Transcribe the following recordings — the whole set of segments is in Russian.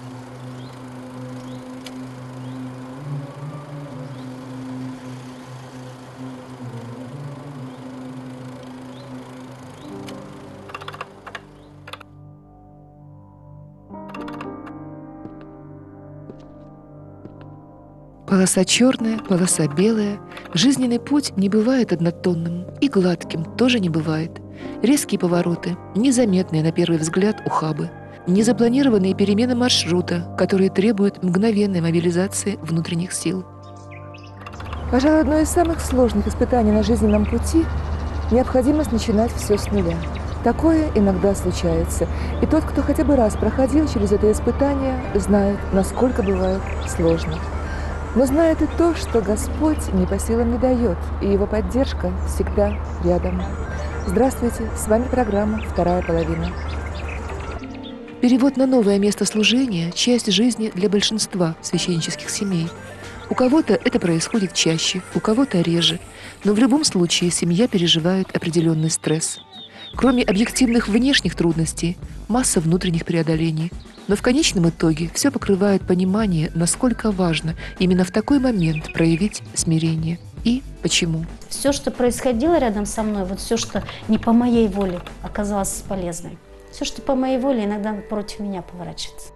Полоса черная, полоса белая. Жизненный путь не бывает однотонным, и гладким тоже не бывает. Резкие повороты, незаметные на первый взгляд ухабы, незапланированные перемены маршрута, которые требуют мгновенной мобилизации внутренних сил. Пожалуй, одно из самых сложных испытаний на жизненном пути – необходимость начинать все с нуля. Такое иногда случается. И тот, кто хотя бы раз проходил через это испытание, знает, насколько бывает сложно. Но знает и то, что Господь не по силам не дает, и Его поддержка всегда рядом. Здравствуйте, с вами программа «Вторая половина». Перевод на новое место служения – часть жизни для большинства священнических семей. У кого-то это происходит чаще, у кого-то реже, но в любом случае семья переживает определенный стресс. Кроме объективных внешних трудностей, масса внутренних преодолений. Но в конечном итоге все покрывает понимание, насколько важно именно в такой момент проявить смирение. И почему. Все, что происходило рядом со мной, вот все, что не по моей воле, оказалось полезным. Все, что по моей воле, иногда против меня поворачивается.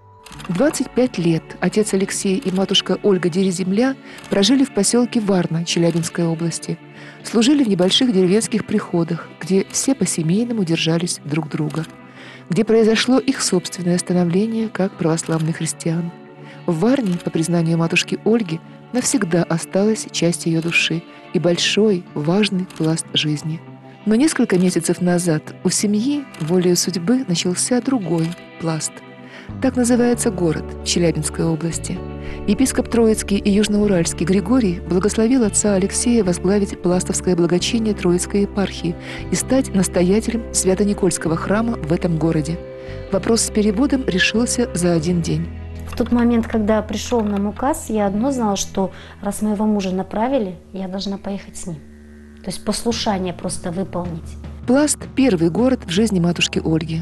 25 лет отец Алексей и матушка Ольга Дереземля прожили в поселке Варна Челябинской области. Служили в небольших деревенских приходах, где все по-семейному держались друг друга. Где произошло их собственное становление как православных христиан. В Варне, по признанию матушки Ольги, навсегда осталась часть ее души и большой, важный пласт жизни. Но несколько месяцев назад у семьи, волею судьбы, начался другой пласт. Так называется город в Челябинской области. Епископ Троицкий и Южноуральский Григорий благословил отца Алексея возглавить пластовское благочиние Троицкой епархии и стать настоятелем Свято-Никольского храма в этом городе. Вопрос с переводом решился за один день. В тот момент, когда пришел нам указ, я одно знала, что раз моего мужа направили, я должна поехать с ним. То есть послушание просто выполнить. Пласт – первый город в жизни матушки Ольги.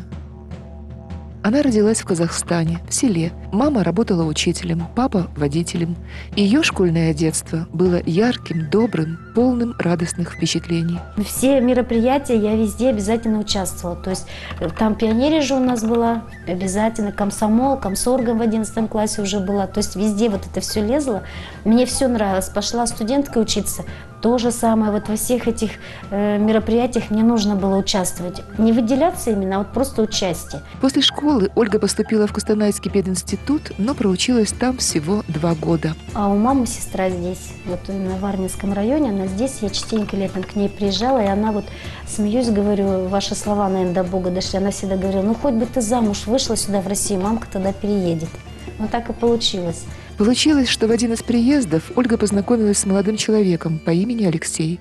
Она родилась в Казахстане, в селе. Мама работала учителем, папа – водителем. Ее школьное детство было ярким, добрым, полным радостных впечатлений. Все мероприятия я везде обязательно участвовала. То есть там пионерия же у нас была обязательно, комсомол, комсоргом в 11 классе уже была. То есть везде вот это все лезло. Мне все нравилось. Пошла студенткой учиться. То же самое, вот во всех этих мероприятиях мне нужно было участвовать. Не выделяться именно, а вот просто участие. После школы Ольга поступила в Кустанайский пединститут, но проучилась там всего 2 года. А у мамы сестра здесь, вот именно в Варнинском районе, она здесь, я частенько летом к ней приезжала, и она вот, смеюсь, говорю, ваши слова, наверное, до Бога дошли. Она всегда говорила, ну хоть бы ты замуж вышла сюда в Россию, мамка тогда переедет. Вот так и получилось. Получилось, что в один из приездов Ольга познакомилась с молодым человеком по имени Алексей.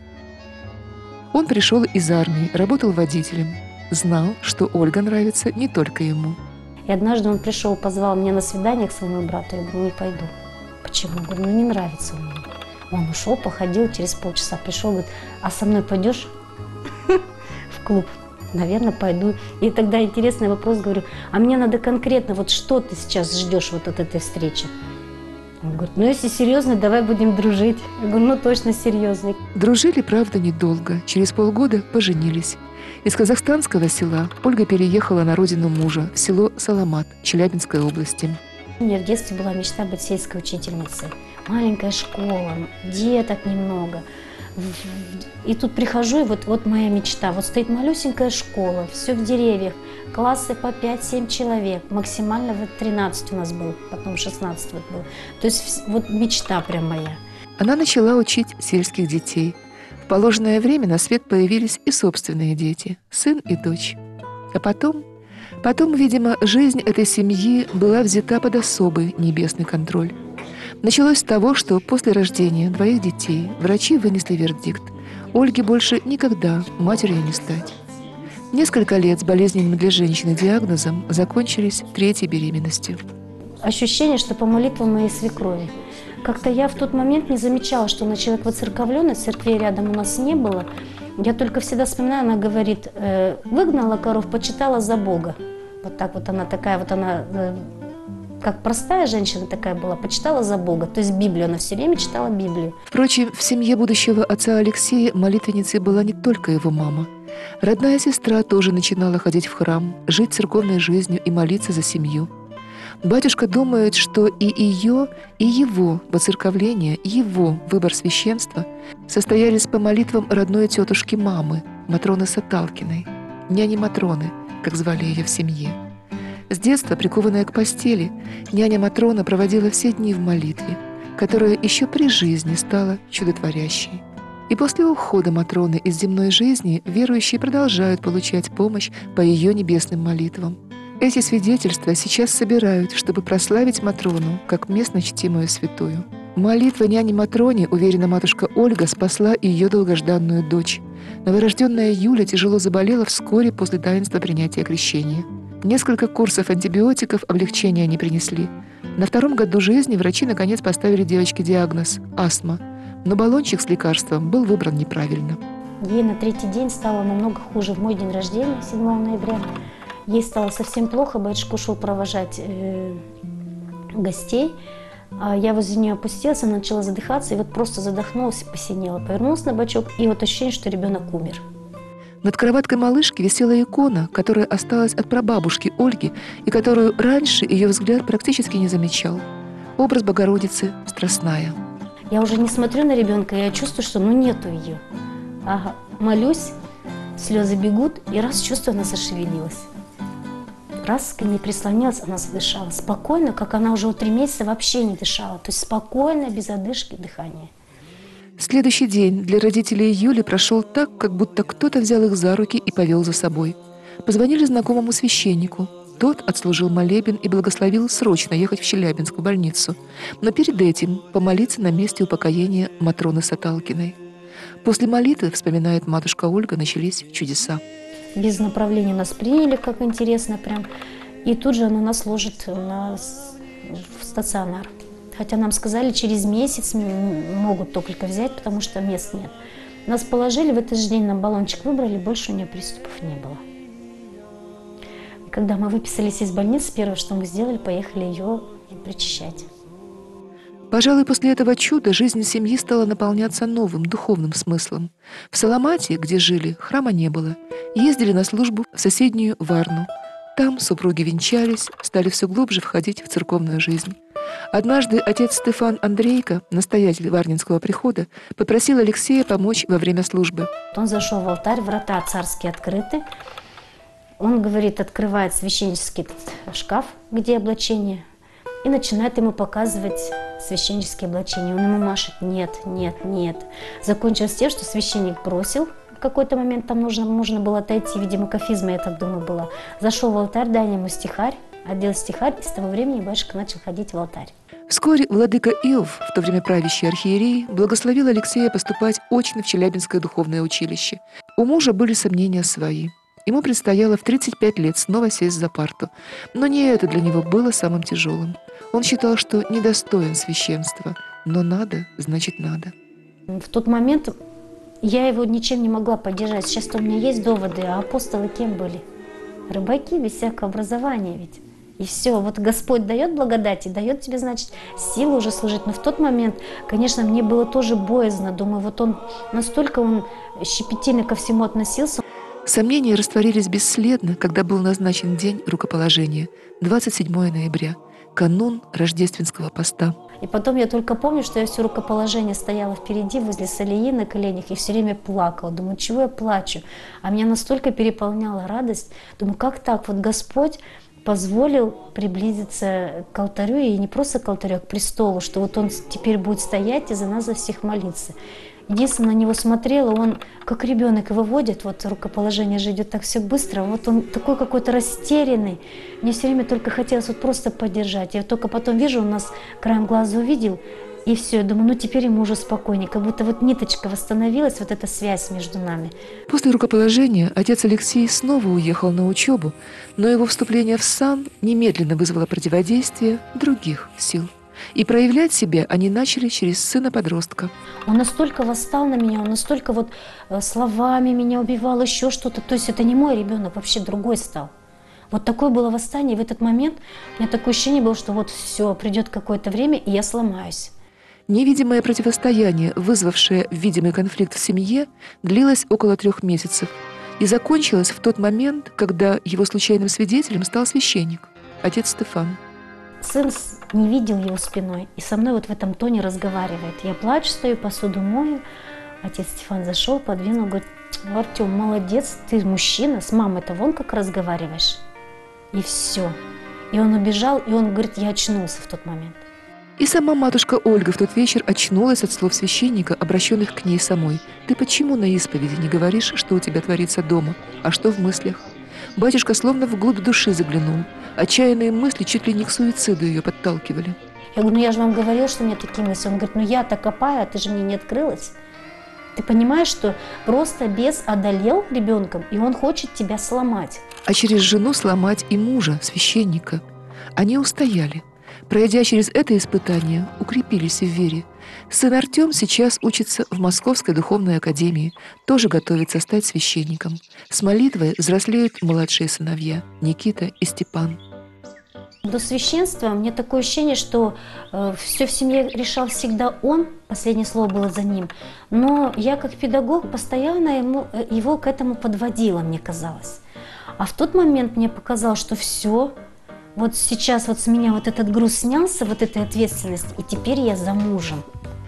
Он пришел из армии, работал водителем, знал, что Ольга нравится не только ему. И однажды он пришел, позвал меня на свидание к своему брату, я говорю, не пойду. Почему? Я говорю, ну не нравится он мне. Он ушел, походил, через полчаса пришел, говорит, а со мной пойдешь в клуб? Наверное, пойду. И тогда интересный вопрос, говорю, а мне надо конкретно, вот что ты сейчас ждешь вот от этой встречи? Он говорит, ну если серьезно, давай будем дружить. Я говорю, ну точно серьезно. Дружили, правда, недолго. Через полгода поженились. Из казахстанского села Ольга переехала на родину мужа, в село Саламат Челябинской области. У меня в детстве была мечта быть сельской учительницей. Маленькая школа, деток немного. И тут прихожу, и вот моя мечта. Вот стоит малюсенькая школа, все в деревьях, классы по 5-7 человек. Максимально вот 13 у нас было, потом 16 вот было. То есть вот мечта прям моя. Она начала учить сельских детей. В положенное время на свет появились и собственные дети, сын и дочь. А потом, видимо, жизнь этой семьи была взята под особый небесный контроль. Началось с того, что после рождения 2 детей врачи вынесли вердикт: Ольге больше никогда матерью не стать. Несколько лет с болезненным для женщины диагнозом закончились 3-й беременностью. Ощущение, что по молитвам моей свекрови. Как-то я в тот момент не замечала, что она человек воцерковленный, церквей рядом у нас не было. Я только всегда вспоминаю, она говорит, выгнала коров, почитала за Бога. Вот так вот она такая, вот она как простая женщина такая была, почитала за Бога. То есть Библию, она все время читала Библию. Впрочем, в семье будущего отца Алексея молитвенницей была не только его мама. Родная сестра тоже начинала ходить в храм, жить церковной жизнью и молиться за семью. Батюшка думает, что и ее, и его воцерковление, его выбор священства состоялись по молитвам родной тетушки мамы, Матроны Саталкиной, няни Матроны, как звали ее в семье. С детства, прикованная к постели, няня Матрона проводила все дни в молитве, которая еще при жизни стала чудотворящей. И после ухода Матроны из земной жизни верующие продолжают получать помощь по ее небесным молитвам. Эти свидетельства сейчас собирают, чтобы прославить Матрону как местно чтимую святую. Молитва няни Матроне, уверена матушка Ольга, спасла ее долгожданную дочь. Новорожденная Юля тяжело заболела вскоре после таинства принятия крещения. Несколько курсов антибиотиков облегчения не принесли. На 2-м году жизни врачи наконец поставили девочке диагноз – астма. Но баллончик с лекарством был выбран неправильно. Ей на 3-й день стало намного хуже. В мой день рождения, 7 ноября, ей стало совсем плохо. Батюшка ушел провожать гостей. Я возле нее опустилась, она начала задыхаться, и вот просто задохнулась и посинела. Повернулась на бочок, и вот ощущение, что ребенок умер. Над кроваткой малышки висела икона, которая осталась от прабабушки Ольги и которую раньше ее взгляд практически не замечал. Образ Богородицы страстная. Я уже не смотрю на ребенка, я чувствую, что нету ее. Ага, молюсь, слезы бегут, и раз чувствую, она зашевелилась. Раз к ней прислонилась, она задышала. Спокойно, как она уже 3 месяца вообще не дышала. То есть спокойно, без одышки дыхание. Следующий день для родителей Юли прошел так, как будто кто-то взял их за руки и повел за собой. Позвонили знакомому священнику. Тот отслужил молебен и благословил срочно ехать в Челябинскую больницу, но перед этим помолиться на месте упокоения Матроны Саталкиной. После молитвы, вспоминает матушка Ольга, начались чудеса. Без направления нас приняли, как интересно прям. И тут же она нас ложит в стационар. Хотя нам сказали, через месяц могут только взять, потому что мест нет. Нас положили, в этот же день нам баллончик выбрали, больше у нее приступов не было. И когда мы выписались из больницы, первое, что мы сделали, поехали ее причащать. Пожалуй, после этого чуда жизнь семьи стала наполняться новым духовным смыслом. В Саламате, где жили, храма не было. Ездили на службу в соседнюю Варну. Там супруги венчались, стали все глубже входить в церковную жизнь. Однажды отец Стефан Андрейко, настоятель Варнинского прихода, попросил Алексея помочь во время службы. Он зашел в алтарь, врата царские открыты. Он говорит, открывает священнический шкаф, где облачение, и начинает ему показывать священнические облачения. Он ему машет: нет, нет, нет. Закончилось тем, что священник бросил. В какой-то момент там нужно было отойти, видимо, кафизма, я так думаю, была. Зашел в алтарь, дал ему стихарь, одел стихарь, и с того времени батюшка начал ходить в алтарь. Вскоре владыка Иов, в то время правящий архиерей, благословил Алексея поступать очно в Челябинское духовное училище. У мужа были сомнения свои. Ему предстояло в 35 лет снова сесть за парту. Но не это для него было самым тяжелым. Он считал, что недостоин священства. Но надо, значит надо. В тот момент я его ничем не могла поддержать. Сейчас-то у меня есть доводы, а апостолы кем были? Рыбаки, без всякого образования ведь. И все, вот Господь дает благодать и дает тебе, значит, силу уже служить. Но в тот момент, конечно, мне было тоже боязно. Думаю, вот он настолько щепетильно ко всему относился. Сомнения растворились бесследно, когда был назначен день рукоположения, 27 ноября, канун рождественского поста. И потом я только помню, что я все рукоположение стояла впереди, возле солеи на коленях, и все время плакала. Думаю, чего я плачу? А меня настолько переполняла радость. Думаю, как так? Вот Господь позволил приблизиться к алтарю, и не просто к алтарю, а к престолу, что вот Он теперь будет стоять и за нас, за всех молиться. Единственное, на него смотрела, он как ребенок его водит, вот рукоположение же идет так все быстро, вот он такой какой-то растерянный. Мне все время только хотелось вот просто поддержать. Я только потом вижу, он нас краем глаза увидел, и все, я думаю, ну теперь ему уже спокойнее, как будто вот ниточка восстановилась, вот эта связь между нами. После рукоположения отец Алексей снова уехал на учебу, но его вступление в сан немедленно вызвало противодействие других сил. И проявлять себя они начали через сына-подростка. Он настолько восстал на меня, он настолько вот словами меня убивал, еще что-то. То есть это не мой ребенок, вообще другой стал. Вот такое было восстание. И в этот момент у меня такое ощущение было, что вот все, придет какое-то время, и я сломаюсь. Невидимое противостояние, вызвавшее видимый конфликт в семье, длилось около 3 месяцев и закончилось в тот момент, когда его случайным свидетелем стал священник, отец Стефан. Сын не видел его спиной, и со мной вот в этом тоне разговаривает. Я плачу, стою, посуду мою. Отец Стефан зашел, подвинул, говорит: Артем, молодец, ты мужчина, с мамой-то вон как разговариваешь. И все. И он убежал, и он говорит: я очнулся в тот момент. И сама матушка Ольга в тот вечер очнулась от слов священника, обращенных к ней самой. «Ты почему на исповеди не говоришь, что у тебя творится дома, а что в мыслях?» Батюшка словно вглубь души заглянул. Отчаянные мысли чуть ли не к суициду ее подталкивали. Я говорю: ну я же вам говорил, что у меня такие мысли. Он говорит: ну я-то копаю, а ты же мне не открылась. Ты понимаешь, что просто бес одолел ребенком, и он хочет тебя сломать. А через жену сломать и мужа, священника. Они устояли. Пройдя через это испытание, укрепились в вере. Сын Артем сейчас учится в Московской духовной академии, тоже готовится стать священником. С молитвой взрослеют младшие сыновья Никита и Степан. До священства мне такое ощущение, что все в семье решал всегда он, последнее слово было за ним. Но я как педагог постоянно его к этому подводила, мне казалось. А в тот момент мне показалось, что все, вот сейчас вот с меня вот этот груз снялся, вот эта ответственность, и теперь я за мужем.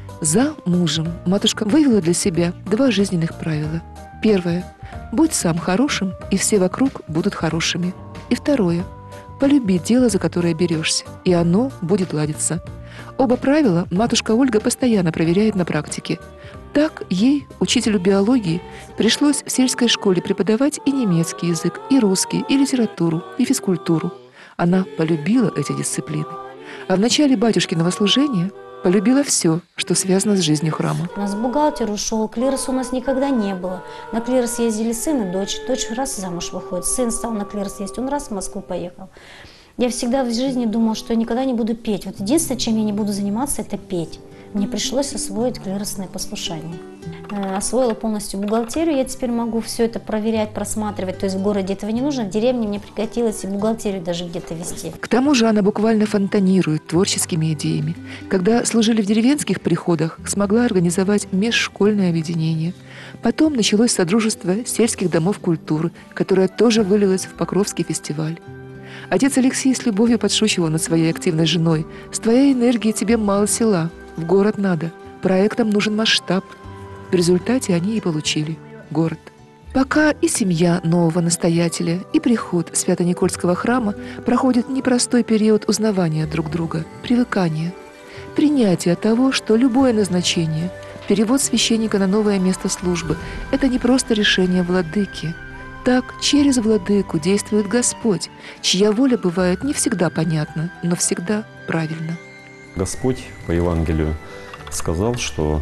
За мужем матушка вывела для себя 2 жизненных правила. Первое – будь сам хорошим, и все вокруг будут хорошими. И второе – полюби дело, за которое берешься, и оно будет ладиться. Оба правила матушка Ольга постоянно проверяет на практике. Так ей, учителю биологии, пришлось в сельской школе преподавать и немецкий язык, и русский, и литературу, и физкультуру. Она полюбила эти дисциплины. А в начале батюшкиного служения полюбила все, что связано с жизнью храма. У нас бухгалтер ушел, клироса у нас никогда не было. На клирос ездили сын и дочь. Дочь раз замуж выходит, сын стал на клирос ездить, он раз в Москву поехал. Я всегда в жизни думала, что я никогда не буду петь. Вот единственное, чем я не буду заниматься, это петь. Мне пришлось освоить клиросное послушание. Освоила полностью бухгалтерию, я теперь могу все это проверять, просматривать. То есть в городе этого не нужно, в деревне мне пригодилось и бухгалтерию даже где-то вести. К тому же она буквально фонтанирует творческими идеями. Когда служили в деревенских приходах, смогла организовать межшкольное объединение. Потом началось содружество сельских домов культуры, которое тоже вылилось в Покровский фестиваль. Отец Алексей с любовью подшучивал над своей активной женой. «С твоей энергией тебе мало села, в город надо, проектам нужен масштаб». В результате они и получили город. Пока и семья нового настоятеля, и приход Свято-Никольского храма проходит непростой период узнавания друг друга, привыкания, принятия того, что любое назначение, перевод священника на новое место службы – это не просто решение владыки. Так через владыку действует Господь, чья воля бывает не всегда понятна, но всегда правильна. Господь по Евангелию сказал, что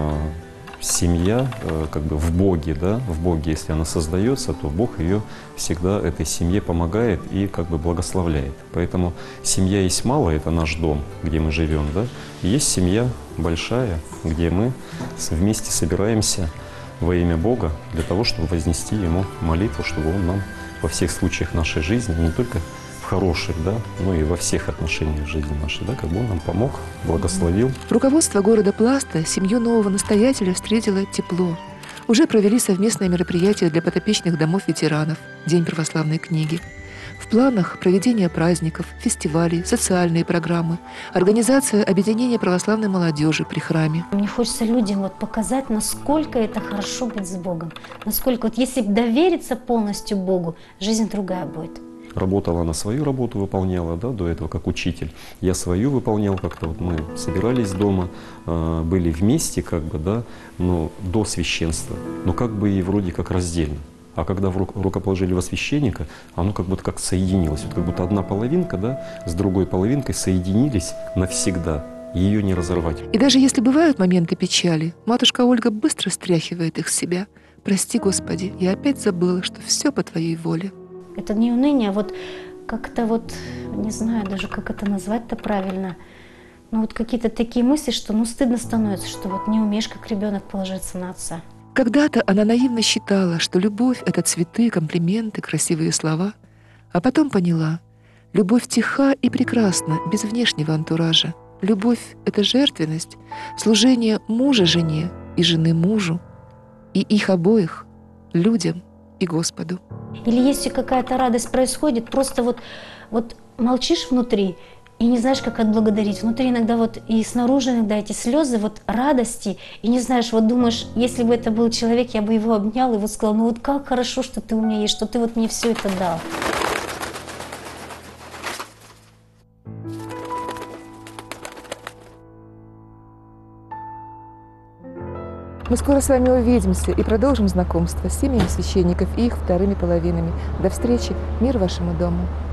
семья как бы в Боге, да, в Боге, если она создается, то Бог ее всегда этой семье помогает и как бы благословляет. Поэтому семья есть малая, это наш дом, где мы живем, да, и есть семья большая, где мы вместе собираемся во имя Бога для того, чтобы вознести Ему молитву, чтобы Он нам во всех случаях нашей жизни, не только в хороших, да, но и во всех отношениях жизни нашей, да, как бы Он нам помог, благословил. Руководство города Пласта семью нового настоятеля встретило тепло. Уже провели совместное мероприятие для подопечных домов ветеранов, День православной книги. В планах проведение праздников, фестивалей, социальные программы, организация объединения православной молодежи при храме. Мне хочется людям вот показать, насколько это хорошо быть с Богом. Насколько вот если довериться полностью Богу, жизнь другая будет. Работала, она свою работу выполняла, да, до этого как учитель. Я свою выполнял как-то, вот мы собирались дома, были вместе, как бы, да, но до священства, но как бы и вроде как раздельно. А когда рукоположили во священника, оно как будто как соединилось. Вот как будто одна половинка, да, с другой половинкой соединились навсегда. Ее не разорвать. И даже если бывают моменты печали, матушка Ольга быстро стряхивает их с себя. «Прости, Господи, я опять забыла, что все по Твоей воле». Это не уныние, а вот как-то вот, не знаю даже, как это назвать-то правильно, но вот какие-то такие мысли, что ну стыдно становится, что вот не умеешь как ребенок положиться на отца. Когда-то она наивно считала, что любовь — это цветы, комплименты, красивые слова. А потом поняла, любовь тиха и прекрасна, без внешнего антуража. Любовь — это жертвенность, служение мужа жене и жены мужу, и их обоих людям и Господу. Или если какая-то радость происходит, просто вот молчишь внутри и не знаешь, как отблагодарить. Внутри иногда вот и снаружи иногда эти слезы вот радости, и не знаешь, вот думаешь, если бы это был человек, я бы его обнял и вот сказал, ну вот как хорошо, что ты у меня есть, что ты вот мне все это дал. Мы скоро с вами увидимся и продолжим знакомство с семьями священников и их вторыми половинами. До встречи. Мир вашему дому.